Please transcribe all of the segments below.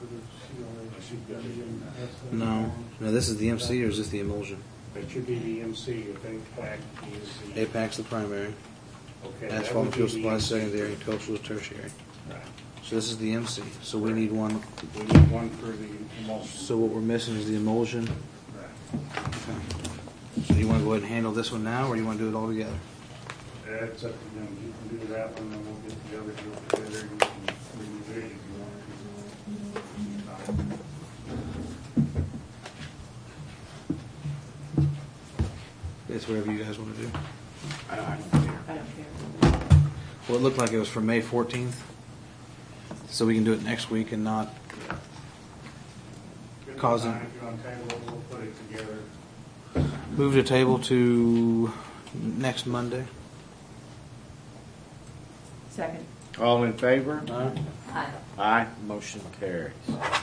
No, this is the MC, or is this the emulsion? That should be the MC if APAC is the... APAC's the primary. Okay. Asphalt and fuel supply secondary, and coastal is tertiary. Right. So this is the MC. So we need one. We need one for the emulsion. So what we're missing is the emulsion. Right. Okay. So do you want to go ahead and handle this one now, or do you want to do it all together? It's up to them. You can do that one, and we'll get the other two together. You can remove it if you want to. It's whatever you guys want to do. I don't care. I don't care. Well, it looked like it was for May 14th, so we can do it next week and not cause it. If you want to table it, we'll put it together. Move the table to next Monday. Second. All in favor? Aye. Aye. Motion carries.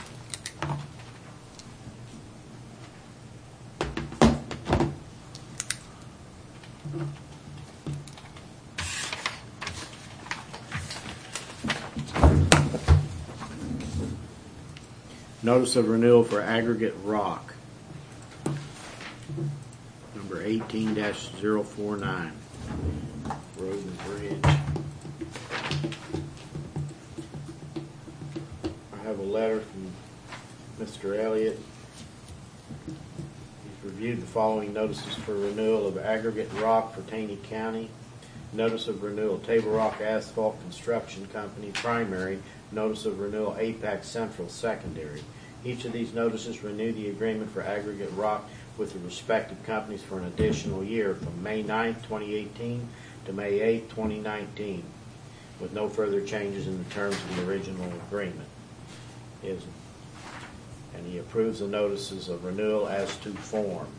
Notice of renewal for aggregate rock. Number 18-049. Road and Bridge. I have a letter from Mr. Elliott. He's reviewed the following notices for renewal of aggregate rock for Taney County. Notice of renewal, Table Rock Asphalt Construction Company, primary. Notice of renewal, APAC Central, secondary. Each of these notices renew the agreement for aggregate rock with the respective companies for an additional year from May 9th, 2018 to May 8th, 2019, with no further changes in the terms of the original agreement. And he approves the notices of renewal as to form.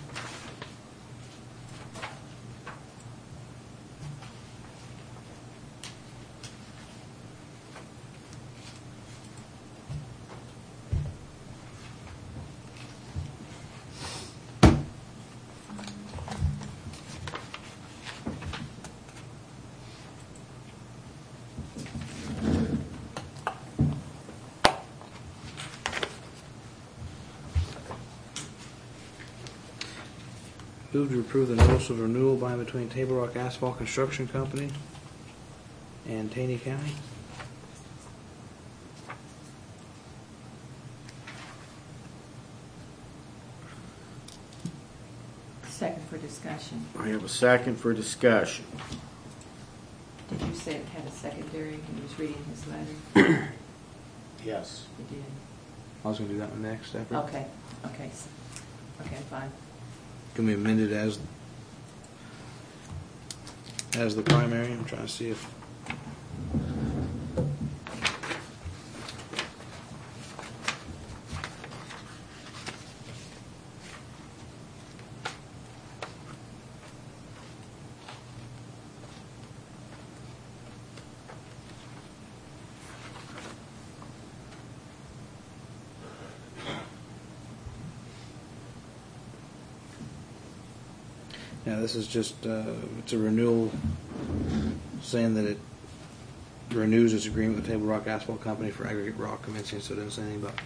Move to approve the notice of renewal by and between Table Rock Asphalt Construction Company and Taney County. Second for discussion. I have a second for discussion. Did you say it had a secondary? He was reading his letter. Yes. You did. I was going to do that one next. After. Okay. Okay. Okay. Fine. Can we amend it as the primary? I'm trying to see if. Yeah, this is just, it's a renewal saying that it renews its agreement with Table Rock Asphalt Company for aggregate rock commencing, so it doesn't say anything about.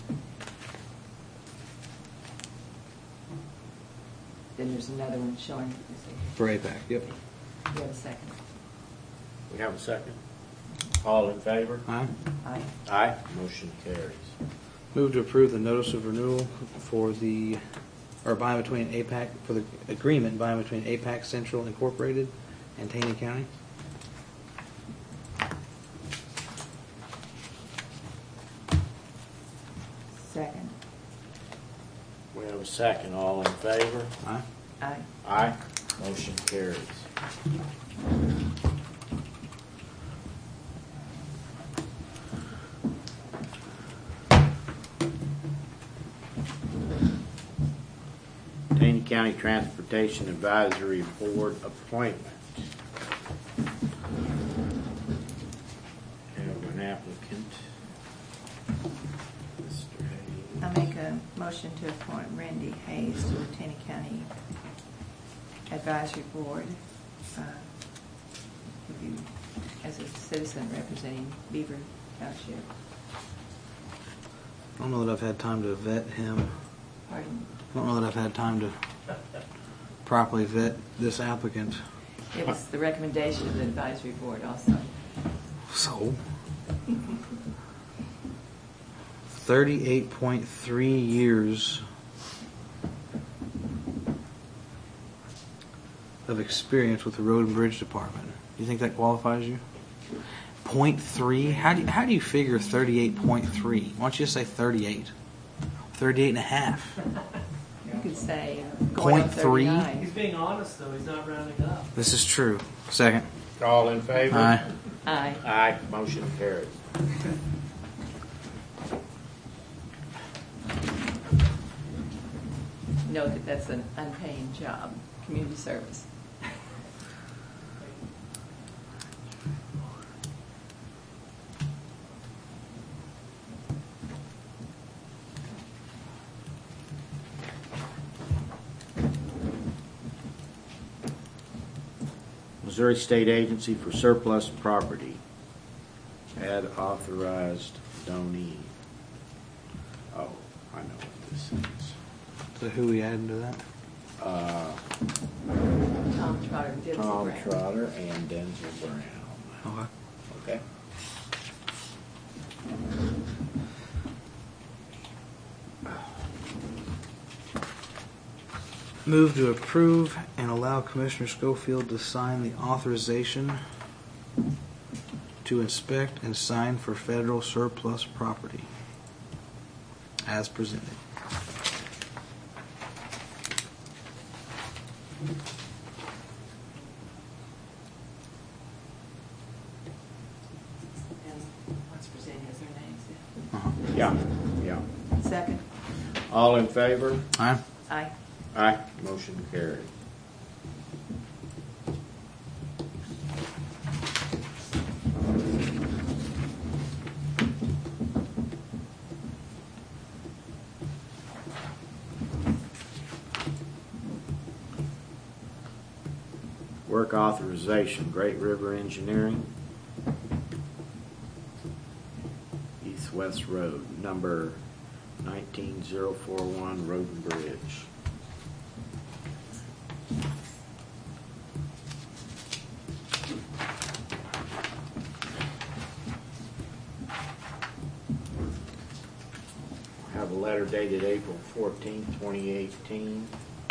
Then there's another one showing. For APAC, yep. You have a second. We have a second. All in favor? Aye. Aye. Aye. Motion carries. Move to approve the notice of renewal for the, or by and between APAC, for the agreement by and between APAC Central Incorporated and Taney County. Second. We have a second. All in favor? Aye. Aye. Aye. Motion carries. Taney County Transportation Advisory Board appointment. Have an applicant. Mr. Hayes. I make a motion to appoint Randy Hayes to the Taney County Advisory Board as a citizen representing Beaver Township. I don't know that I've had time to vet him. Pardon? I don't know that I've had time to properly vet this applicant. It was the recommendation of the advisory board also. So, 38.3 years of experience with the Road and Bridge Department. Do you think that qualifies you? 0.3? How do you figure 38.3? Why don't you just say 38? 38 and a half. You could say going on 0.3? 39. He's being honest, though. He's not rounding up. This is true. Second. All in favor? Aye. Aye. Aye. Motion carried. Note that that's an unpaid job, community service. Missouri State Agency for Surplus Property. Add authorized donee. Oh, I know what this is. So who we adding to that? Tom Trotter and Denzel Tom Brown. Trotter and Denzel Brown. Okay. Okay. Move to approve and allow Commissioner Schofield to sign the authorization to inspect and sign for federal surplus property as presented. And what's presented as their names. Uh-huh. Yeah, yeah. Second. All in favor? Aye. Aye. Aye. Motion carried. Work authorization, Great River Engineering, East-West Road, number 19041, Road and Bridge. Have a letter dated April 14th, 2018.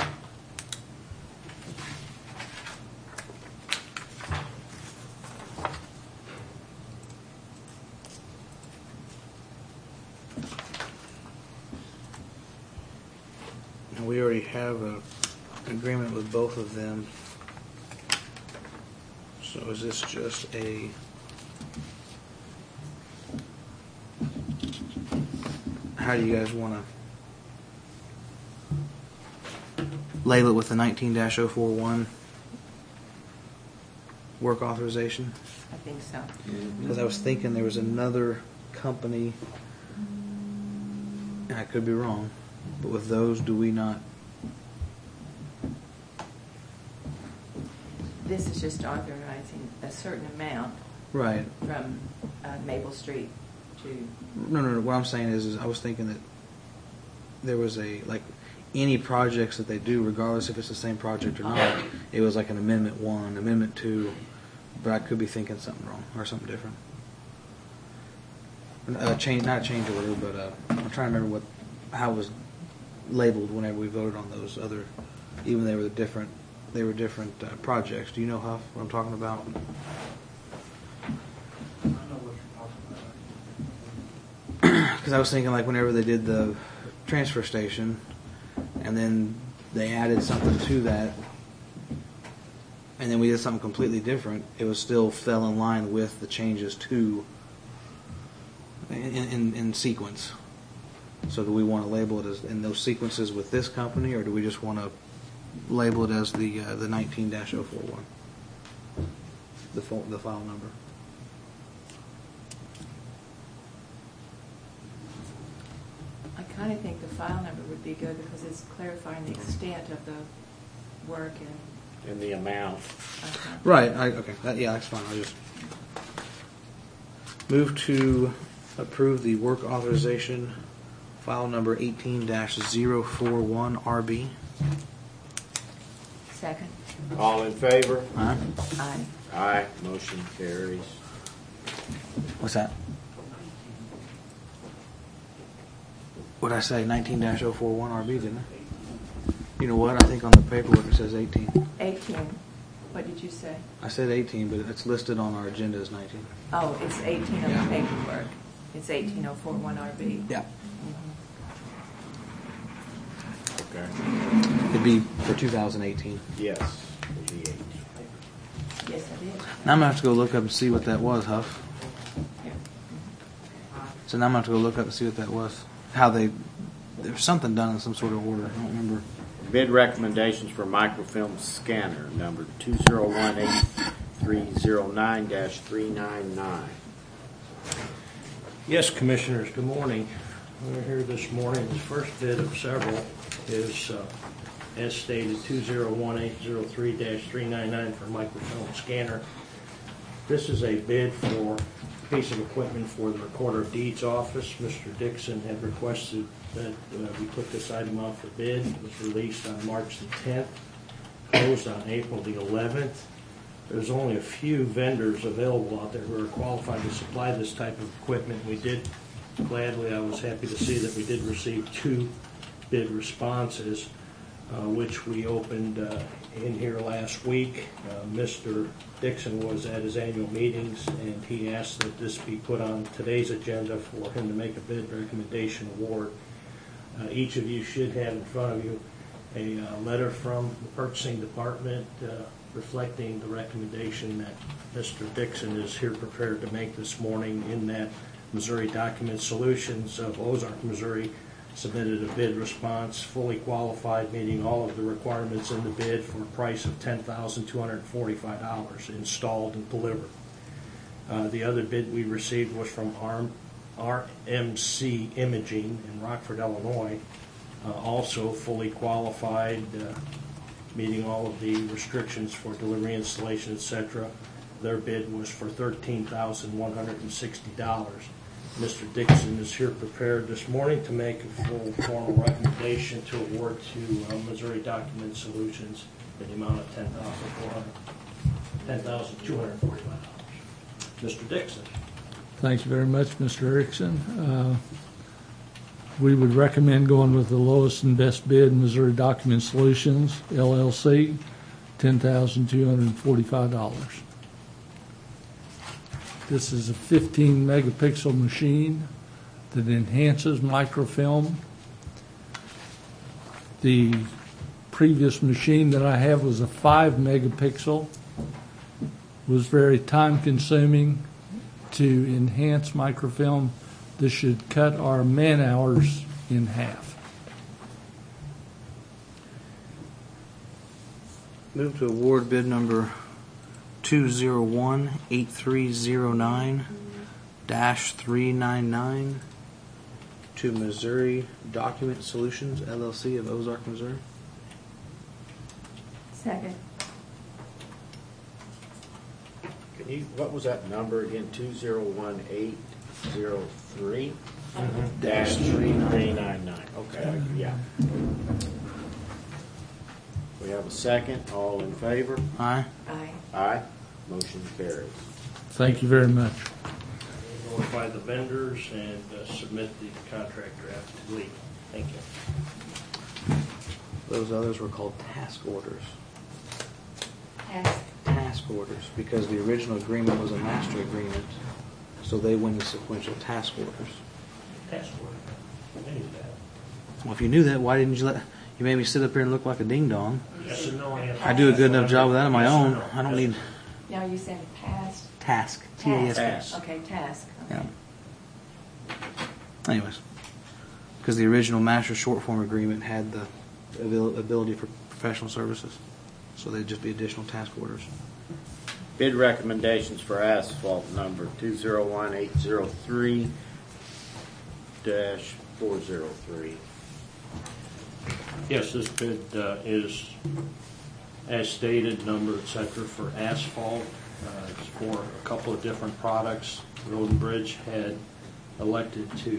And we already have an agreement with both of them. So is this just a... How do you guys want to label it with the 19-041 work authorization? I think so. Because I was thinking there was another company, and I could be wrong, but with those, do we not? This is just authorizing a certain amount Right. from Maple Street to, No. What I'm saying is I was thinking that there was any projects that they do, regardless if it's the same project or not, it was like an Amendment 1, Amendment 2, but I could be thinking something wrong or something different. Not change order, but I'm trying to remember how it was labeled whenever we voted on those other, even they were different projects. Do you know, Huff, what I'm talking about? I know what you're talking about. Because I was thinking whenever they did the transfer station, and then they added something to that, and then we did something completely different, it was still fell in line with the changes to in sequence. So do we want to label it as in those sequences with this company, or do we just want to label it as the 19-041, the file number? I kind of think the file number would be good because it's clarifying the extent of the work and, And the amount. Right. Okay. That's fine. I'll just move to approve the work authorization File number 18-041 RB. Second. All in favor? Aye. Aye. Aye. Motion carries. What's that? What'd I say? 19-041 RB, didn't I? You know what? I think on the paperwork it says 18. 18. What did you say? I said 18, but it's listed on our agenda as 19. Oh, it's 18 on Yeah. the paperwork. It's 18041 RB. Yeah. Okay. It'd be for 2018. Yes. It'll be 18. Yes, I did. Now I'm going to have to go look up and see what that was, Huff. Here. So now I'm going to have to go look up and see what that was. How there was something done in some sort of order. I don't remember. Bid recommendations for microfilm scanner number 2018309-399. Yes, Commissioners, good morning. We're here this morning. The first bid of several is, as stated, 2018003-399 for microfilm scanner. This is a bid for a piece of equipment for the Recorder of Deeds office. Mr. Dixon had requested that we put this item out for bid. It was released on March the 10th, closed on April the 11th. There's only a few vendors available out there who are qualified to supply this type of equipment. I was happy to see that we did receive 2 bid responses, which we opened in here last week. Mr. Dixon was at his annual meetings, and he asked that this be put on today's agenda for him to make a bid recommendation award. Each of you should have in front of you a letter from the purchasing department reflecting the recommendation that Mr. Dixon is here prepared to make this morning. In that, Missouri Document Solutions of Ozark, Missouri submitted a bid response, fully qualified, meeting all of the requirements in the bid for a price of $10,245 installed and delivered. The other bid we received was from RMC Imaging in Rockford, Illinois, also fully qualified, meeting all of the restrictions for delivery, installation, etc. Their bid was for $13,160. Mr. Dixon is here prepared this morning to make a full formal recommendation to award to Missouri Document Solutions in the amount of $10,245. Mr. Dixon. Thank you very much, Mr. Erickson. We would recommend going with the lowest and best bid, Missouri Document Solutions, LLC, $10,245. This is a 15 megapixel machine that enhances microfilm. The previous machine that I have was a 5 megapixel. Was very time consuming to enhance microfilm. This should cut our man hours in half. Move to award bid number 2018309-399 to Missouri Document Solutions, LLC of Ozark, Missouri. Second. What was that number again? 2018003 Dash 399. Okay, yeah. We have a second. All in favor? Aye. Aye. Aye. Motion carries. Thank you very much. Notify the vendors and submit the contract draft to Lee. Thank you. Those others were called task orders. Task. Task orders, because the original agreement was a master agreement, so they went in sequential task orders. Task order. I knew that. Well, if you knew that, why didn't you you made me sit up here and look like a ding dong? Yes and no answer. I do a good enough job with that on my Yes or own. no? I don't Yes. need Now you said past. task. T-A-S-K. Task. Okay, task. Okay. Yeah. Anyways, because the original master short form agreement had the ability for professional services, so they'd just be additional task orders. Bid recommendations for asphalt number 2018003-403. Yes, this bid is, as stated, number, et cetera, for asphalt. It's for a couple of different products. Road and Bridge had elected to